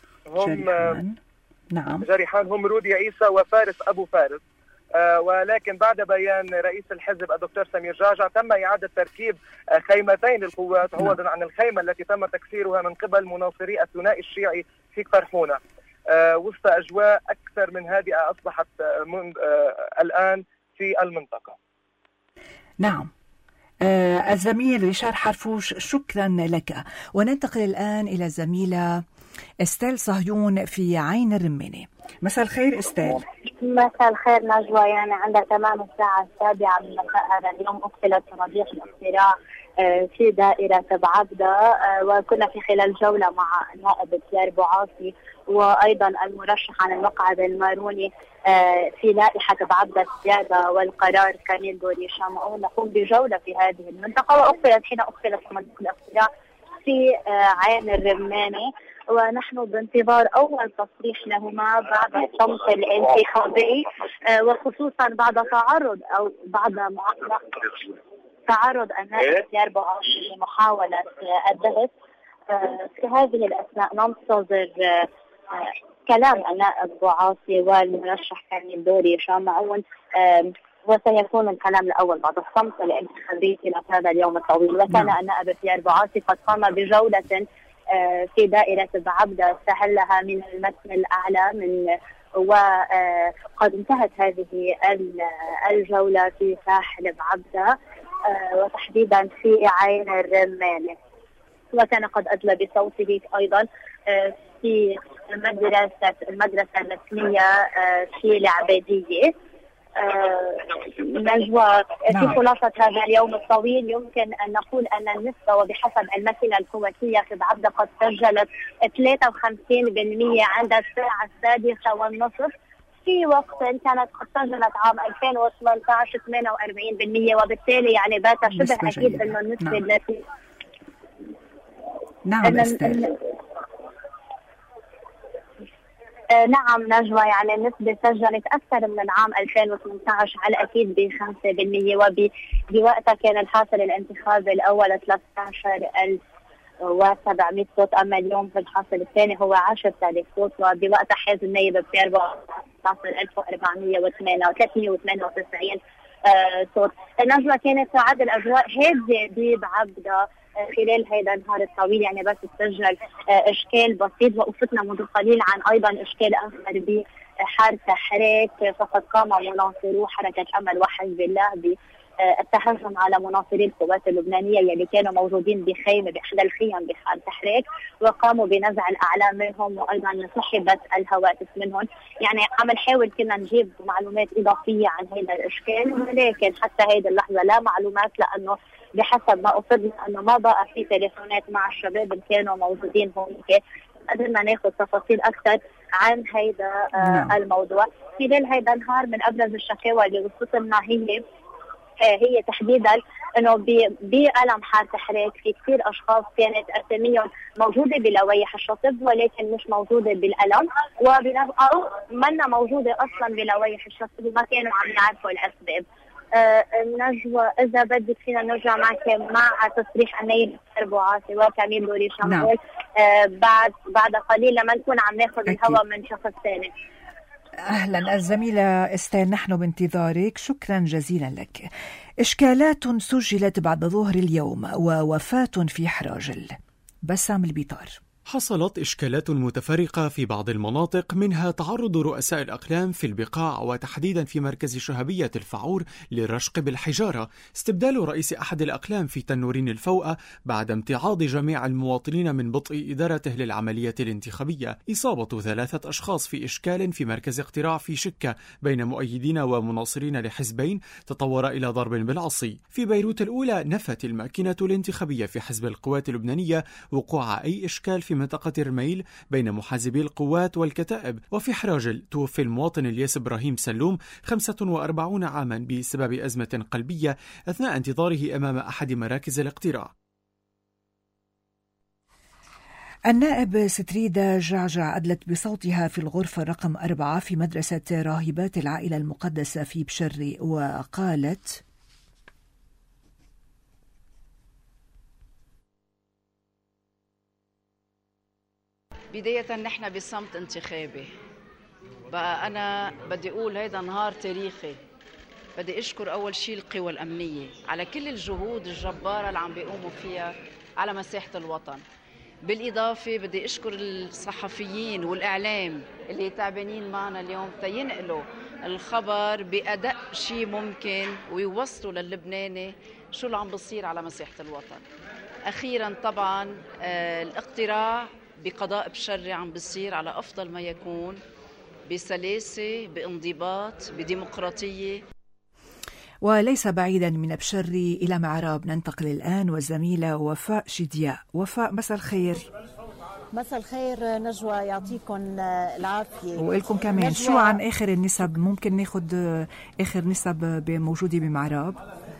هم رودي عيسى وفارس أبو فارس. ولكن بعد بيان رئيس الحزب الدكتور سمير جعجع تم إعادة تركيب خيمتين للقوات عوضا عن الخيمة التي تم تكسيرها من قبل مناصري الثنائي الشيعي في كفرحونة. وسط أجواء أكثر من هادئة أصبحت الآن في المنطقة. نعم. الزميل ريشار حرفوش، شكرا لك. وننتقل الآن إلى الزميلة استيل صهيون في عين الرمانة. مساء الخير استيل. مساء الخير نجوى. يعني عند تمام الساعة 7 من مساء هذا اليوم أقفلت صناديق الاقتراع في دائرة بعبدة، وكنا في خلال جولة مع النائب بيير بوعاصي وأيضا المرشح عن المقعد الماروني في لائحة بعبدة السيادة والقرار كميل دوري شامعون. نقوم بجولة في هذه المنطقة، وأقفلت حين أقفلت صناديق الاقتراع في عين الرمانة، ونحن بانتظار أول تصريح لهما بعد الصمت الانتخابي، وخصوصا بعد تعرض النائب بيير بوعاصي لمحاولة الضغط. في هذه الأثناء ننتظر كلام النائب بوعاصي والمرشح كميل دوري شامعون، وسيكون الكلام الأول بعد الصمت الانتخابي في هذا اليوم الطويل. وكان النائب بيير بوعاصي قد قام بجولة في دائرة بعبدة استهلها من المتن الأعلى وقد انتهت هذه الجولة في ساحل بعبدة وتحديدا في عين الرمانة. وكان قد أدلى بصوته أيضا في المدرسة المثنية في العبيدية. نجوى، في خلاصة هذا اليوم الطويل يمكن أن نقول أن النسبة وبحسب الماكينة القوتية في بعبدة قد سجلت 53% عند الساعة 6:30، في وقت كانت قد سجلت عام 2018 48%، وبالتالي يعني بات شبه أكيد أن النسبة التي نعم نجوى، يعني النسبة سجلت أكثر من عام 2018 على أكيد ب5%، وبوقتها كان الحاصل الانتخابي الأول 13,700 صوت، أما اليوم في الحاصل الثاني هو 10,000 صوت، وبوقتها حاز النائب بيير بوعاصي 13,498 صوت. نجوى، كانت تعد الأجواء هادئة ببعبدة خلال هذا النهار الطويل، يعني بس تسجل اشكال بسيط، وقفتنا منذ قليل عن ايضا اشكال اخر بحارة حراك، فقد قام مناصرو حركة امل وحزب الله بالتهجم على مناصري القوات اللبنانية يلي كانوا موجودين بخيمة باحدى الخيم بحارة حراك، وقاموا بنزع الاعلام منهم وايضا سحبت الهواتف منهم. يعني عم نحاول كنا نجيب معلومات اضافية عن هذا الاشكال، ولكن حتى هذه اللحظة لا معلومات، لانه بحسب ما أفضنا أنه ما بقى في تليفونات مع الشباب اللي كانوا موجودين هونيك. قدرنا ناخذ تفاصيل أكثر عن هذا الموضوع. خلال هذا النهار من أبرز الشكاوى اللي وصلتنا هي تحديدا انه بألم حارة حراك في كثير اشخاص كانت اساميهم موجوده بلوائح الشطب ولكن مش موجوده بالألم، او منا موجوده اصلا بلوائح الشطب وما كانوا عم يعرفوا الاسباب. نجوى، إذا بدك فينا نرجع معك مع تصريح النائب بيير بوعاصي وكميل دوري شامعون بعد قليل لما نكون عم ناخذ الهواء من شخص ثاني. أهلا الزميلة استيل، نحن بانتظارك، شكرا جزيلا لك. إشكالات سجلت بعد ظهر اليوم ووفاة في حراجل. بسام البيطار. حصلت إشكالات متفرقة في بعض المناطق، منها تعرض رؤساء الأقلام في البقاع وتحديدا في مركز شهبية الفعور للرشق بالحجارة، استبدال رئيس أحد الأقلام في تنورين الفوقة بعد امتعاض جميع المواطنين من بطء إدارته للعملية الانتخابية، إصابة 3 أشخاص في إشكال في مركز اقتراع في شكة بين مؤيدين ومناصرين لحزبين تطور إلى ضرب بالعصي. في بيروت الأولى نفت الماكينة الانتخابية في حزب القوات اللبنانية وقوع أي إشكال في منطقة الرميل بين محاسبي القوات والكتائب. وفي حراجل توفي المواطن الياس إبراهيم سلوم 45 عاما بسبب أزمة قلبية أثناء انتظاره أمام أحد مراكز الاقتراع. النائب ستريدا جعجع أدلت بصوتها في الغرفة رقم 4 في مدرسة راهبات العائلة المقدسة في بشري، وقالت: بداية نحن بصمت انتخابي. بقى أنا بدي أقول هيدا نهار تاريخي. بدي أشكر أول شيء القوى الأمنية على كل الجهود الجبارة اللي عم بيقوموا فيها على مساحة الوطن. بالإضافة بدي أشكر الصحفيين والإعلام اللي تعبانين معنا اليوم تينقلوا الخبر بأدق شيء ممكن ويوصلوا للبناني شو اللي عم بصير على مساحة الوطن. أخيرا طبعا الاقتراع بقضاء بشري عم بصير على أفضل ما يكون، بسلاسة، بانضباط، بديمقراطية. وليس بعيدا من بشري إلى معراب ننتقل الآن والزميلة وفاء شدياء. وفاء مساء الخير. مساء الخير نجوى، يعطيكم العافية. وإلكم كمان. شو عن آخر النسب؟ ممكن ناخد آخر نسب موجودة بمعراب؟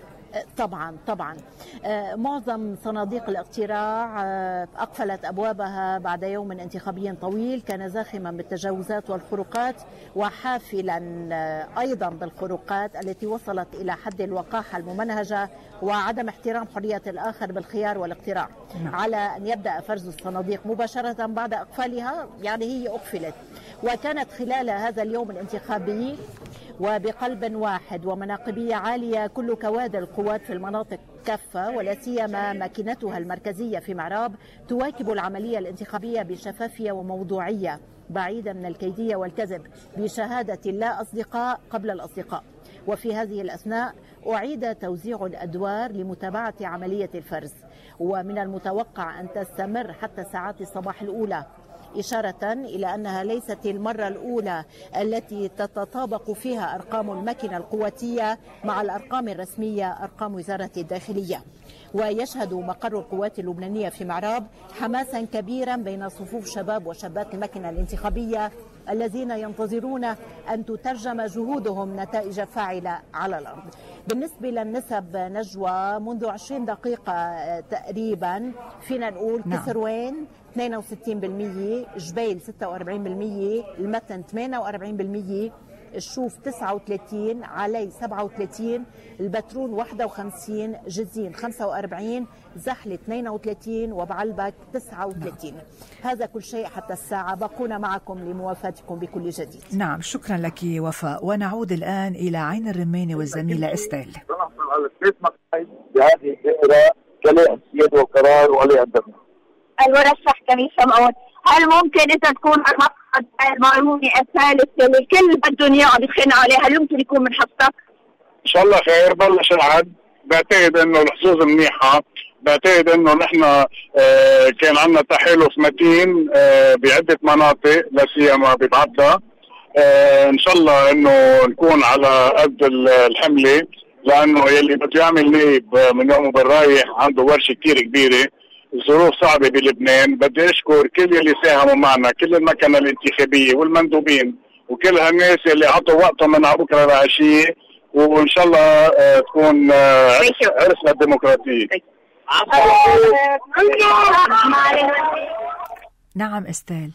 طبعا معظم صناديق الاقتراع أقفلت أبوابها بعد يوم انتخابي طويل كان زاخما بالتجاوزات والخروقات، وحافلا أيضا بالخروقات التي وصلت إلى حد الوقاحة الممنهجة وعدم احترام حرية الآخر بالخيار والاقتراع. على أن يبدأ فرز الصناديق مباشرة بعد أقفالها، يعني هي أقفلت، وكانت خلال هذا اليوم الانتخابي وبقلب واحد ومناقبية عالية كل كوادر القوات في المناطق كافة، ولا سيما ماكينتها المركزية في معراب، تواكب العملية الانتخابية بشفافية وموضوعية بعيدة من الكيدية والكذب، بشهادة لا أصدقاء قبل الأصدقاء. وفي هذه الأثناء أعيد توزيع الأدوار لمتابعة عملية الفرز، ومن المتوقع أن تستمر حتى ساعات الصباح الأولى، إشارة إلى أنها ليست المرة الأولى التي تتطابق فيها أرقام الماكينة القواتية مع الأرقام الرسمية، أرقام وزارة الداخلية. ويشهد مقر القوات اللبنانية في معراب حماسا كبيرا بين صفوف شباب وشابات الماكينة الانتخابية الذين ينتظرون أن تترجم جهودهم نتائج فاعلة على الأرض. بالنسبة للنسب نجوى، منذ 20 دقيقة تقريبا فينا نقول كسروان 62%، جبيل 46%، المتن 48%، الشوف 39، علي 37، البترول 51، جزين 45، زحلة 32، وبعلبك 39. هذا كل شيء حتى الساعة. بقونا معكم لموافاتكم بكل جديد. نعم، شكرا لك وفاء. ونعود الآن إلى عين الرماني والزميلة استيل. بهذه الدائرة كلاء السيادة والقرار وولي الدم. المرشح كميل شمعون، هل ممكن انت تكون المقصد المعلومي الثالث اللي الكل بدهم يقعد يتخانقوا عليه، هل يمكن يكون من حصتك؟ ان شاء الله خير. بلش العد. بعتقد انه الحظوظ منيحه، بعتقد انه نحن كان عندنا تحالف متين بعده مناطق لا سيما ببعدها. ان شاء الله انه نكون على قد الحمله، لانه يلي بده يعمل نائب من يومه بالرايح عنده ورشه كثير كبيره. الظروف صعبة بلبنان. بدي أشكر كل اللي ساهموا معنا، كل المكنة الانتخابية والمندوبين وكل هالناس اللي عطوا وقتهم من بكرة لعشية، وإن شاء الله تكون عرسنا الديمقراطية. نعم استيل.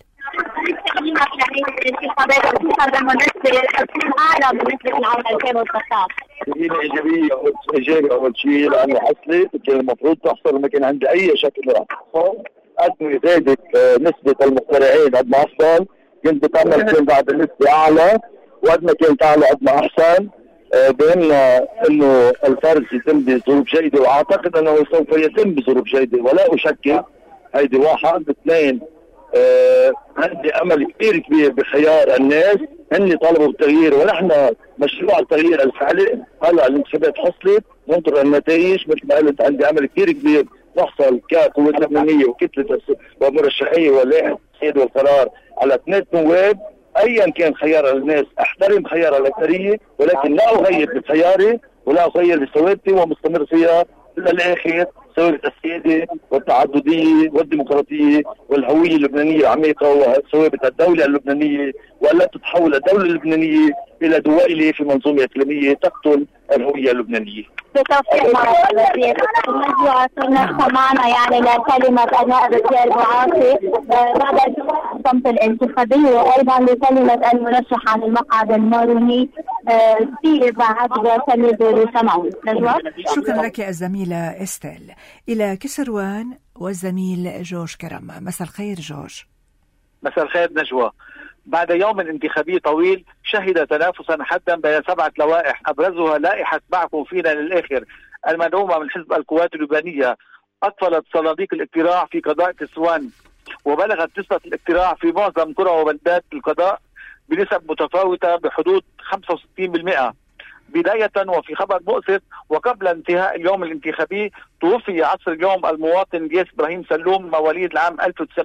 إيجابية أول شيء، لأنه حصلت كان المفروض تحصل وما كان عندي أي شكل راح تحصل. قد ما زادت نسبة المخترعين قد ما أحسن، كنت بتعمل كان بعد النسبة أعلى، وقد ما كانت أعلى قد ما أحسن. بأن إنه الفرز يتم بظروف جيدة، وأعتقد أنه سوف يتم بظروف جيدة ولا أشكك. هيدي واحد. اثنين، عندي امل كثير كبير بخيار الناس، هن طلبوا التغيير ونحن مشروع التغيير الفعلي. هلا الانتخابات حصلت، ننطر النتائج. مثل ما قلت عندي امل كثير كبير نحصل كقوة لبنانية وكتلة ومرشحية ولاء السيادة والقرار على 2 نواب. ايا كان خيار الناس احترم خيار الاكثرية، ولكن لا اغير بخياري ولا اغير بثوابتي، ومستمر فيها للاخر. ثوابت السيادة والتعددية والديمقراطية والهوية اللبنانية العميقة وثوابت الدولة اللبنانية، ولا تتحول الدولة اللبنانية إلى دوائلة في منظومة إقليمية تقتل الهوية اللبنانية. بالتوفيق مع الوزير. نسمع معنا يعني لكلمة النائب رجال معاصي بعد الصمت الانتخابي، وأيضا لكلمة المرشح عن المقعد الماروني في بعد كلمة سمعون. شكرا لك الزميلة استيل. إلى كسروان والزميل جورج كرم. مساء الخير جورج. مساء الخير نجوى. بعد يوم انتخابي طويل شهد تنافسا حادا بين 7 لوائح ابرزها لائحه معكم فينا للاخر المدعومه من حزب القوات اللبنانيه اطفلت صناديق الاقتراع في قضاء كسوان، وبلغت نسبه الاقتراع في معظم قرى وبلدات القضاء بنسب متفاوته بحدود 65%. بداية وفي خبر مؤسف، وقبل انتهاء اليوم الانتخابي توفي عصر اليوم المواطن دياس إبراهيم سلوم مواليد العام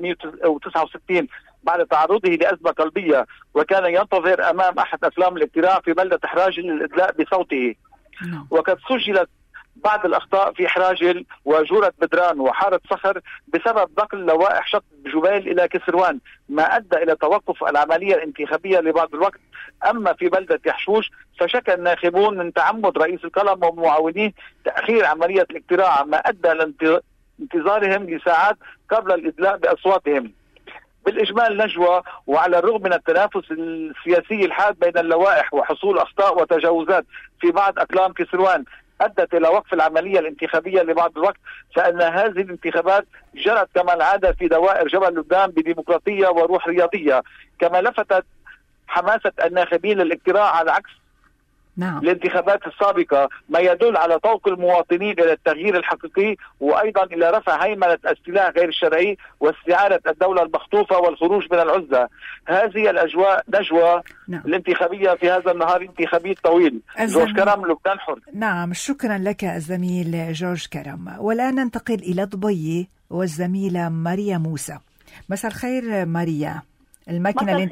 1969 بعد تعرضه لأزمة قلبية، وكان ينتظر أمام أحد أفلام الاقتراع في بلدة حراجل للإدلاء بصوته. وقد سجلت بعض الأخطاء في حراجل وجورة بدران وحارة صخر بسبب نقل لوائح شط جبيل إلى كسروان، ما أدى إلى توقف العملية الانتخابية لبعض الوقت. أما في بلدة يحشوش فشكى الناخبون من تعمد رئيس القلم ومعاونيه تأخير عملية الاقتراع، ما أدى لانتظارهم لساعات قبل الإدلاء بأصواتهم. بالإجمال نجوى، وعلى الرغم من التنافس السياسي الحاد بين اللوائح وحصول أخطاء وتجاوزات في بعض أقلام كسروان أدت إلى وقف العملية الانتخابية لبعض الوقت، فإن هذه الانتخابات جرت كما العادة في دوائر جبل لبنان بديمقراطية وروح رياضية، كما لفتت حماسة الناخبين للاقتراع على عكس الانتخابات السابقة، ما يدل على طوق المواطنين إلى التغيير الحقيقي، وأيضا إلى رفع هيمنة السلاح غير الشرعي واستعادة الدولة المخطوفة والخروج من العزلة. هذه الأجواء نجوى الانتخابية في هذا النهار الانتخابي الطويل. جورج كرم، لبنان حر. نعم، شكرا لك الزميل جورج كرم. والآن ننتقل إلى دبي والزميلة ماريا موسى. مساء الخير ماريا. الماكينة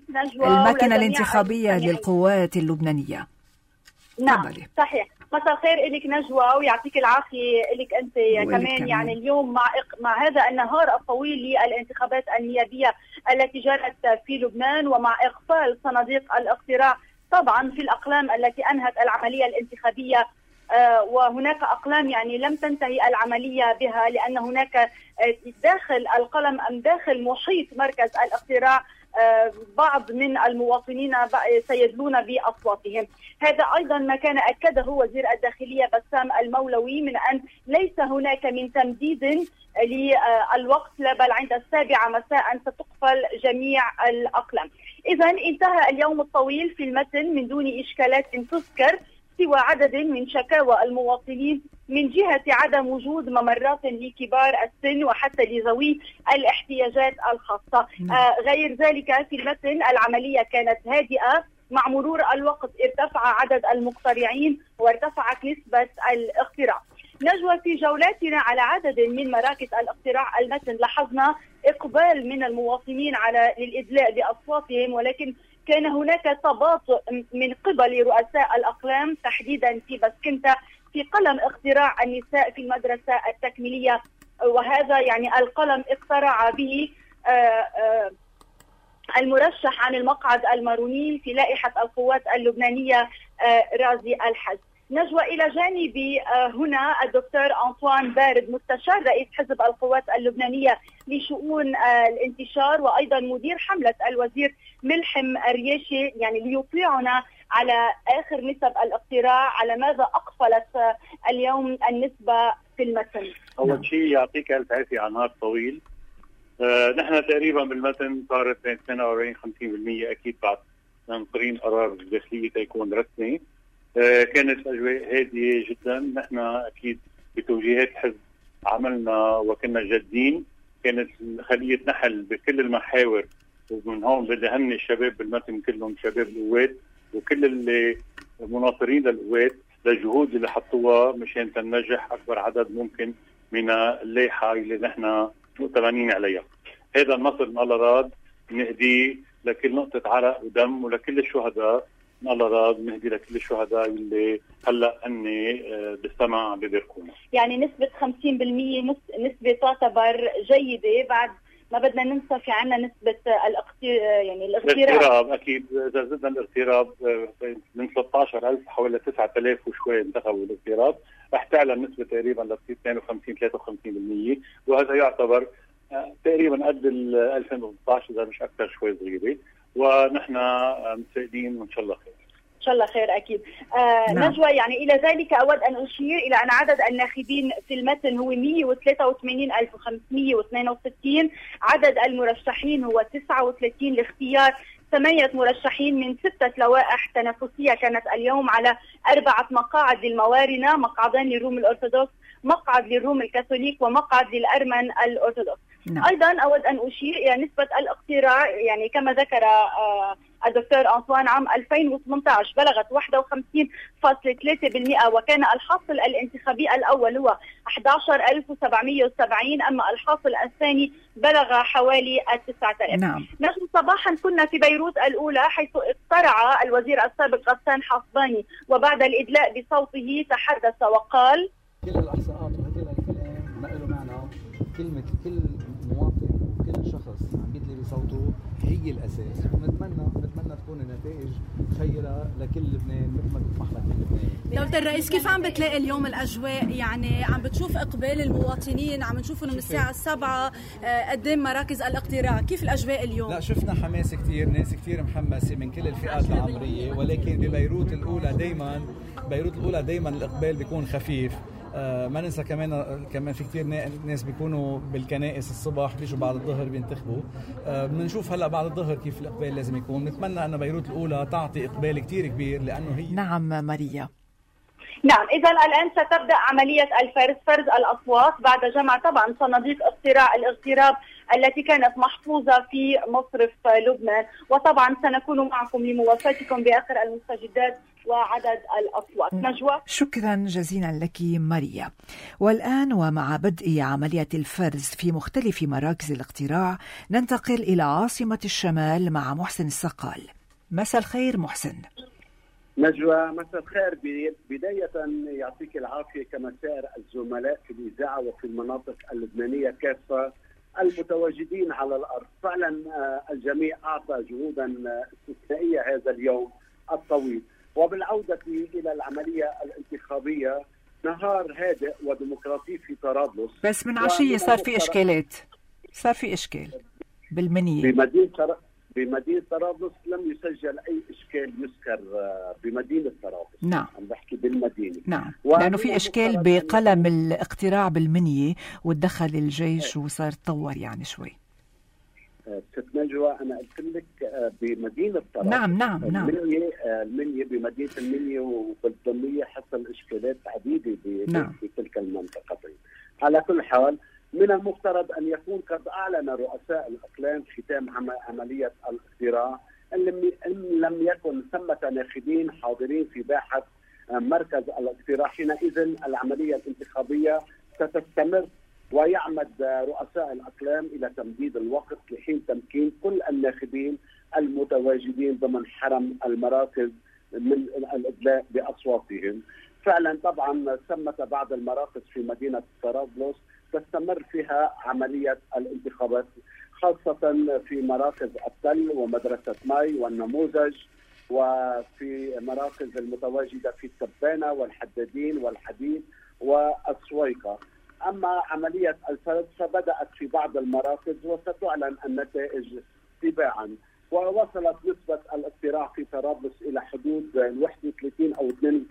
الانتخابية للقوات اللبنانية. نعم صحيح. مساء الخير لك نجوى ويعطيك العافية لك أنت كمان. يعني اليوم مع هذا النهار الطويل للانتخابات النيابية التي جرت في لبنان، ومع إقفال صناديق الاقتراع طبعا في الأقلام التي أنهت العملية الانتخابية، وهناك أقلام يعني لم تنتهي العملية بها لأن هناك داخل القلم أم داخل محيط مركز الاقتراع بعض من المواطنين سيدلون بأصواتهم. هذا أيضا ما كان أكده وزير الداخلية بسام المولوي من أن ليس هناك من تمديد للوقت، بل عند 7 مساء ستقفل جميع الأقلام. إذا انتهى اليوم الطويل في المتن من دون إشكالات تذكر، سوى عدد من شكاوى المواطنين من جهة عدم وجود ممرات لكبار السن وحتى لذوي الاحتياجات الخاصة. غير ذلك في المتن العملية كانت هادئة، مع مرور الوقت ارتفع عدد المقترعين وارتفعت نسبة الاقتراع. نجوى، في جولاتنا على عدد من مراكز الاقتراع المتن لاحظنا إقبال من المواطنين على للإدلاء بأصواتهم، ولكن كان هناك تباطؤ من قبل رؤساء الأقلام تحديدا في بسكنتا في قلم اقتراع النساء في المدرسة التكميلية، وهذا يعني القلم اقترع به المرشح عن المقعد الماروني في لائحة القوات اللبنانية رازي الحج. نجوى، إلى جانبي هنا الدكتور أنطوان بارد مستشار رئيس حزب القوات اللبنانية لشؤون الانتشار وأيضا مدير حملة الوزير ملحم الرياشي، يعني ليطيعنا على آخر نسب الاقتراع، على ماذا أقفلت اليوم النسبة في المتن. أول شيء يعطيك ألف عافية على نهار طويل. نحن تقريبا بالمتن صارت بين 48-50% أكيد بعد ناطرين قرار الداخلية تيكون رسمي. كانت الأجواء هادية جدا. نحن أكيد بتوجيهات الحزب عملنا وكنا جادين، كانت خلية نحل بكل المحاور، ومن هون بدي أهني الشباب بالمتن كلهم شباب القوات وكل اللي مناصرين للقوات للجهود اللي حطوها مشان تنجح أكبر عدد ممكن من اللائحة اللي نحن مؤتمنين عليها. هذا النصر من الله راد نهدي لكل نقطة عرق ودم ولكل الشهداء، من الله راد نهدي لكل الشهداء اللي هلا هن بالسماء عم بيباركونا. يعني نسبة 50% نسبة تعتبر جيدة، بعد ما بدنا ننسى في عنا نسبة الاغتراب. أكيد إذا زدنا الاغتراب من 13,000 حوالي 9,000 وشوي انتخبوا الاغتراب، رح تعلى النسبة تقريبا ل 52-53%، وهذا يعتبر تقريبا قد 2018 إذا مش أكثر شوي صغيرة، ونحن متفائلين وإن شاء الله خير. شاء الله خير أكيد. نعم. نجوى، يعني إلى ذلك أود أن أشير إلى أن عدد الناخبين في المتن هو 183,562. عدد المرشحين هو 39 لاختيار 8 مرشحين من 6 لوائح تنافسية كانت اليوم على 4 مقاعد للموارنة، مقعدان للروم الأرثوذكس، مقعد للروم الكاثوليك، ومقعد للأرمن الأرثوذكس. نعم. أيضا أود أن أشير إلى نسبة الاقتراع، يعني كما ذكر الدكتور أنطوان، عام 2018 بلغت 51.3%، وكان الحاصل الانتخابي الأول هو 11,770، أما الحاصل الثاني بلغ حوالي 9,000. نعم. نحن صباحا كنا في بيروت الأولى، حيث اقترع الوزير السابق غسان حصباني، وبعد الإدلاء بصوته تحدث وقال: كل الإحصاءات وهذه الكلام ما له معنى. كلمة كل مواطن وكل شخص عم بيدلي بصوته هي الأساس، ونتمنى تكون النتائج خيرة لكل لبنان مثل ما تطمح لكل لبنان. دولة الرئيس، كيف عم بتلاقي اليوم الأجواء؟ يعني عم بتشوف إقبال المواطنين، عم نشوفهم من الساعة 7 قدام مراكز الاقتراع، كيف الأجواء اليوم؟ لا، شفنا حماس كتير، ناس كتير محمسة من كل الفئات العمرية، ولكن ببيروت الأولى دايما الإقبال بيكون خفيف. ما ننسى كمان في كتير ناس بيكونوا بالكنائس الصبح، بيجوا بعد الظهر بينتخبوا. بنشوف هلا بعد الظهر كيف الإقبال لازم يكون. نتمنى أن بيروت الأولى تعطي إقبال كتير كبير، لأنه هي. نعم ماريا. نعم، إذا الآن ستبدأ عملية فرز الأصوات بعد جمع طبعا صناديق الاغتراب التي كانت محفوظة في مصرف لبنان، وطبعا سنكون معكم لموافاتكم بآخر المستجدات وعدد الأصوات. نجوى، شكرا جزيلا لك ماريا. والآن ومع بدء عملية الفرز في مختلف مراكز الاقتراع ننتقل إلى عاصمة الشمال مع محسن السقال. مساء الخير محسن. نجوى، مساء الخير. بداية يعطيك العافية كما سائر الزملاء في الإذاعة وفي المناطق اللبنانية كافة المتواجدين على الأرض. فعلا الجميع أعطى جهودا استثنائية هذا اليوم الطويل. وبالعودة إلى العملية الانتخابية، نهار هادئ وديمقراطي في طرابلس، بس من عشية صار في إشكال بالمنية. بمدينة طرابلس لم يسجل أي إشكال يذكر بمدينة طرابلس. نعم. عم بحكي بالمدينة. نعم. لأنه في إشكال بقلم الاقتراع بالمنية، وتدخل الجيش وصار تطور يعني شوي. ست نجوى، أنا قلت لك بمدينة طرابلس. نعم. المنية بمدينة المنية وبالضمية حصل إشكالات عديدة بتلك المنطقتين. على كل حال، من المفترض أن يكون قد أعلن رؤساء الأقلام ختام عملية الاقتراع، إن لم يكن ثمة ناخبين حاضرين في باحة مركز الاقتراع. حينئذ العملية الانتخابية ستستمر، ويعمد رؤساء الأقلام إلى تمديد الوقت لحين تمكين كل الناخبين المتواجدين ضمن حرم المراكز من الإدلاء بأصواتهم. فعلا طبعا ثمة بعض المراكز في مدينة طرابلس تستمر فيها عملية الانتخابات، خاصة في مراكز التل ومدرسة ماي والنموذج، وفي مراكز المتواجدة في التبانة والحدادين والحديد والسويقة. أما عملية الفرز فبدأت في بعض المراكز وستعلن النتائج تباعا. ووصلت نسبة الاقتراع في طرابلس إلى حدود 31 أو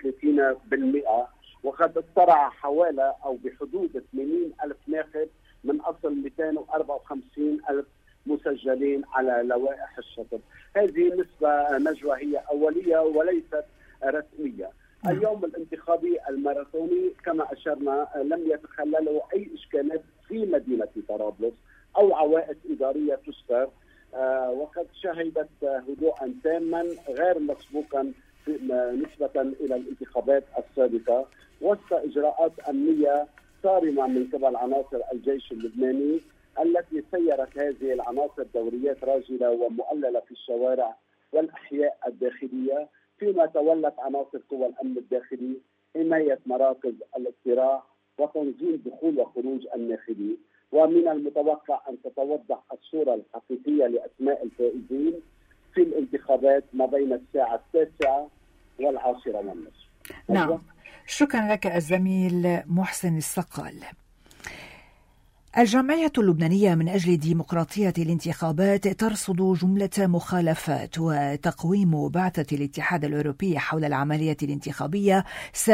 32%، وقد اقترع حوالي أو بحدود 80,000 ناخب من أصل 254,000 مسجلين على لوائح الشطب. هذه النسبة نجوى هي أولية وليست رسمية. اليوم الانتخابي الماراثوني كما أشرنا لم يتخلله أي إشكالات في مدينة طرابلس أو عوائد إدارية تذكر، وقد شهدت هدوءا تاما غير مسبوقا نسبة إلى الانتخابات السابقة، وسط إجراءات أمنية صارمة من قبل عناصر الجيش اللبناني التي سيرت هذه العناصر دوريات راجلة ومؤللة في الشوارع والأحياء الداخلية، فيما تولت عناصر قوى الأمن الداخلي حماية مراكز الاقتراع وتنظيم دخول وخروج الناخبين. ومن المتوقع أن تتوضح الصورة الحقيقية لأسماء الفائزين في الانتخابات ما بين الساعة 9 و10:30. نعم، شكرا لك الزميل محسن السقال. الجمعية اللبنانية من أجل ديمقراطية الانتخابات ترصد جملة مخالفات، وتقويم بعثة الاتحاد الأوروبي حول العملية الانتخابية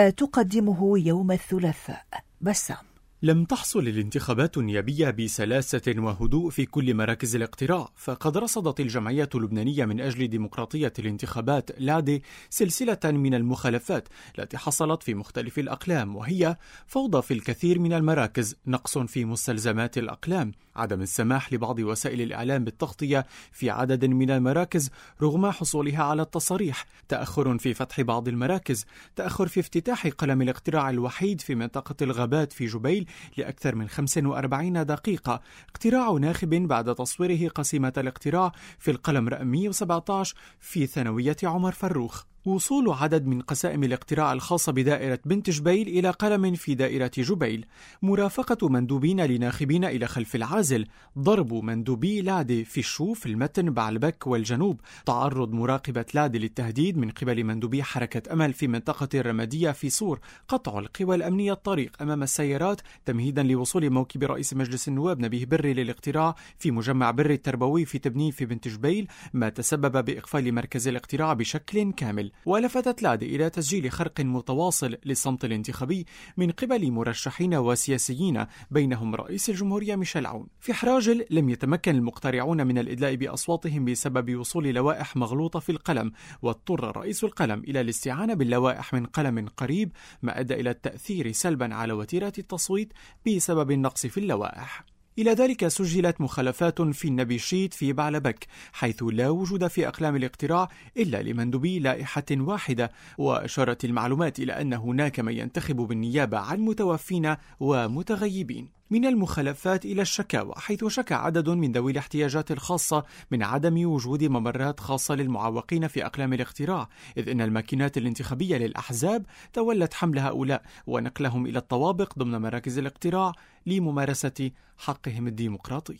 ستقدمه يوم الثلاثاء. بسام. لم تحصل الانتخابات النيابية بسلاسة وهدوء في كل مراكز الاقتراع، فقد رصدت الجمعية اللبنانية من أجل ديمقراطية الانتخابات لادي سلسلة من المخالفات التي حصلت في مختلف الأقلام، وهي فوضى في الكثير من المراكز، نقص في مستلزمات الأقلام، عدم السماح لبعض وسائل الإعلام بالتغطية في عدد من المراكز رغم حصولها على التصاريح، تأخر في فتح بعض المراكز، تأخر في افتتاح قلم الاقتراع الوحيد في منطقة الغابات في جبيل لأكثر من 45 دقيقة، اقتراع ناخب بعد تصويره قسيمة الاقتراع في القلم رقم 117 في ثانوية عمر فروخ، وصول عدد من قسائم الاقتراع الخاصة بدائرة بنت جبيل إلى قلم في دائرة جبيل، مرافقة مندوبين لناخبين إلى خلف العازل، ضرب مندوبي لادي في الشوف المتن بعلبك والجنوب، تعرض مراقبة لادي للتهديد من قبل مندوبي حركة أمل في منطقة الرمادية في صور، قطع القوى الأمنية الطريق أمام السيارات تمهيدا لوصول موكب رئيس مجلس النواب نبيه بري للاقتراع في مجمع بري التربوي في تبنين في بنت جبيل، ما تسبب بإقفال مركز الاقتراع بشكل كامل. ولفتت لادي إلى تسجيل خرق متواصل للصمت الانتخابي من قبل مرشحين وسياسيين بينهم رئيس الجمهورية ميشيل عون. في حراجل لم يتمكن المقترعون من الإدلاء بأصواتهم بسبب وصول لوائح مغلوطة في القلم، واضطر رئيس القلم إلى الاستعانة باللوائح من قلم قريب، ما أدى إلى التأثير سلبا على وتيرة التصويت بسبب النقص في اللوائح. إلى ذلك سجلت مخالفات في النبيشيت في بعلبك، حيث لا وجود في أقلام الاقتراع إلا لمندوبي لائحة واحدة، وأشارت المعلومات إلى أن هناك من ينتخب بالنيابة عن متوفين ومتغيبين. من المخالفات إلى الشكاوى، حيث شكى عدد من ذوي الاحتياجات الخاصة من عدم وجود ممرات خاصة للمعوقين في أقلام الاقتراع، إذ أن الماكينات الانتخابية للأحزاب تولت حمل هؤلاء ونقلهم إلى الطوابق ضمن مراكز الاقتراع لممارسة حقهم الديمقراطي.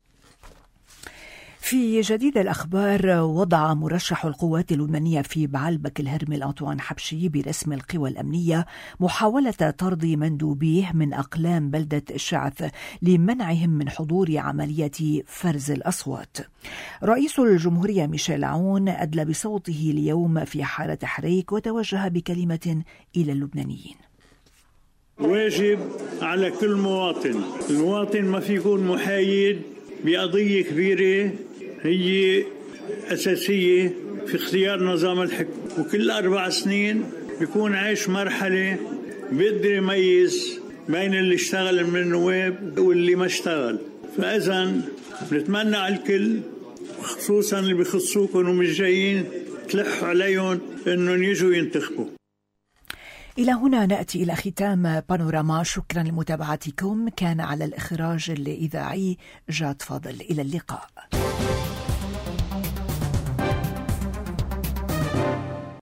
في جديد الأخبار، وضع مرشح القوات اللبنانية في بعلبك الهرمل أنطوان حبشي برسم القوى الأمنية محاولة طرد مندوبيه من أقلام بلدة الشعث لمنعهم من حضور عملية فرز الأصوات. رئيس الجمهورية ميشيل عون أدلى بصوته اليوم في حالة حريق وتوجه بكلمة إلى اللبنانيين. واجب على كل مواطن، المواطن ما في يكون محايد بقضية كبيرة هي أساسية في اختيار نظام الحكم، وكل 4 سنين بيكون عايش مرحلة بيقدر يميز بين اللي اشتغل من النواب واللي ما اشتغل. فإذا بنتمنى على الكل، خصوصا اللي بيخصوكم ومش جايين تلحوا عليهم انهم يجوا ينتخبوا. إلى هنا نأتي إلى ختام بانوراما. شكرا لمتابعتكم. كان على الإخراج الإذاعي جاد فاضل. إلى اللقاء.